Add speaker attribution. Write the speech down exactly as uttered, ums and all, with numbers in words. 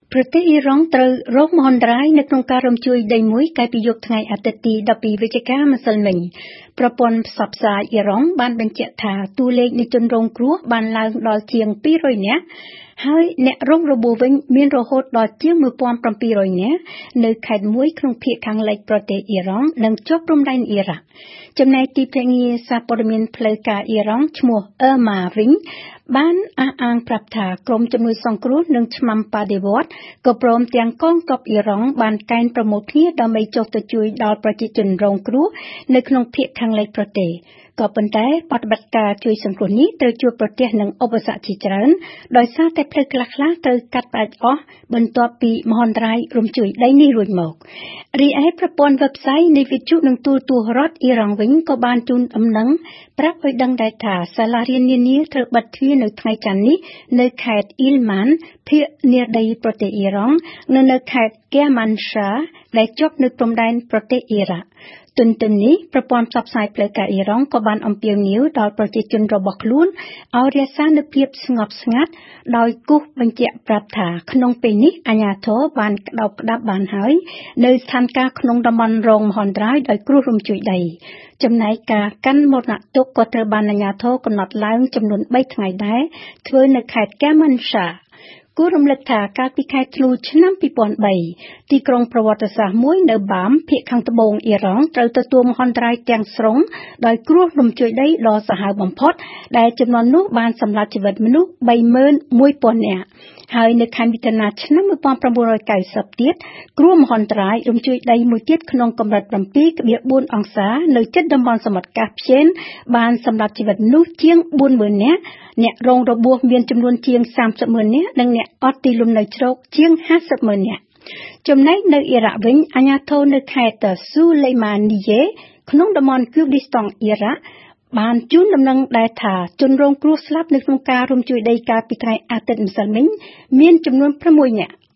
Speaker 1: ប្រទេសអ៊ីរ៉ង់ត្រូវរងមហន្តរាយនៅក្នុងការរំជួយដីមួយកាលពីយប់ថ្ងៃអាទិត្យទីដប់ពីរវិច្ឆិកាម្សិលមិញប្រព័ន្ធផ្សព្វផ្សាយអ៊ីរ៉ង់បានបញ្ជាក់ថាតួលេខនៃជនរងគ្រោះបានឡើងដល់ជាងពីររយនាក់ហើយអ្នករងរបួសវិញមានរហូតដល់ជាងមួយពាន់ប្រាំពីររយនាក់នៅខេត្តមួយក្នុងភាគខាងលិចប្រទេសអ៊ីរ៉ង់និងជាប់ព្រំដែនអ៊ីរ៉ាក់ចំណែកទីភ្នាក់ងារសារព័ត៌មានផ្លូវការអ៊ីរ៉ង់ឈ្មោះ អឺម៉ា វិញបានអះអាងប្រាប់ថាក្រុមជំនួយសង្គ្រោះនិងឆ្មាំបដិវត្តន៍ក៏ព្រមទាំងកងទ័ពអ៊ីរ៉ង់បានកេណ្ឌប្រមូលគ្នាដើម្បីចុះទៅជួយដល់ប្រជាជនរងគ្រោះនៅក្នុងភាគខាងលិចប្រទេសក៏ប៉ុន្តែបដិបត្តិការជួយសង្គ្រោះនេះត្រូវជួបប្រទះនឹងឧបសគ្គជាច្រើនដោយសារតែផ្លូវខ្លះៗត្រូវកាត់ផ្តាច់អស់បន្ទាប់ពីមហន្តរាយរំជួយដីនេះរួចមករីឯប្រព័ន្ធ website នៃវិទ្យុនិងទូរទស្សន៍រដ្ឋអ៊ីរ៉ង់វិញក៏បានជូនដំណឹងប្រាប់ឲ្យដឹងដែរថាសាលារៀននានាត្រូវបិទទ្វារនៅថ្ងៃច័ន្ទនេះនៅខេត្តអ៊ីលម៉ានភាគនិរដីប្រទេសអ៊ីរ៉ង់និងនៅខេត្តកែម៉ាន់សាដែលជាប់នៅព្រំដែនប្រទេសអ៊ីរ៉ាក់ទន្ទឹមនេះប្រព័ន្ធផ្សព្វផ្សាយផ្លូវការអ៊ីរ៉ង់ក៏បានអំពាវនាវដល់ប្រជាជនរបស់ខ្លួនឲ្យរក្សានូវភាពស្ងប់ស្ងាត់ដោយគូសបញ្ជាក់ប្រាប់ថាក្នុងពេលនេះអាជ្ញាធរបានក្តោបក្តាប់បានហើយនៅស្ថានភាពក្នុងតំបន់រងមហន្តរាយដោយគ្រោះរំជួយដីចំណែកការកាន់មរណទុក្ខក៏ត្រូវបានអាជ្ញាធរកំណត់ឡើងចំនួនបីថ្ងៃដែរធ្វើនៅខេត្តកែម៉ាន់សាគួររំលឹកថាកាលពីខែធ្នូឆ្នាំពីរពាន់បីទីក្រុងប្រវត្តិសាស្ត្រមួយនៅបាមភាគខាងត្បូងអ៊ីរ៉ង់ត្រូវទទួលមហន្តរាយទាំងស្រុងដោយគ្រោះរំជួយដីដ៏សាហាវបំផុតដែលចំនួននោះបានសម្លាប់ជីវិតមនុស្សបីម៉ឺនមួយពាន់នាក់ហើយនៅខែមិថុនាឆ្នាំmột nghìn chín trăm chín mươiទៀតគ្រោះមហន្តរាយរំជួយដីមួយទៀតក្នុងកម្រិតbảy phẩy bốnអង្សានៅជិតតំបន់សមុទ្រកាស្ពីយនបានសម្លាប់ជីវិតមនុស្សជាងbốnម៉ឺននាក់អ្នករងរបួសមានចំនួនជាងសាមសិបម៉ឺននាក់និងអ្នកអត់ទីលំនៅជ្រកជាងห้าสิบម៉ឺននាក់ចំណែកនៅអ៊ីរ៉ាក់វិញអាជ្ញាធរនៅខេត្តស៊ូលេម៉ានីយេក្នុងតំបន់គូឌីស្តង់អ៊ីរ៉ាក់បានជូនដំណឹងដែរថាជនរងគ្រោះស្លាប់នៅក្នុងការរំជួយដីកាលពីថ្ងៃអាទិត្យម្សិលមិញមានចំនួនប្រាំមួយនាក់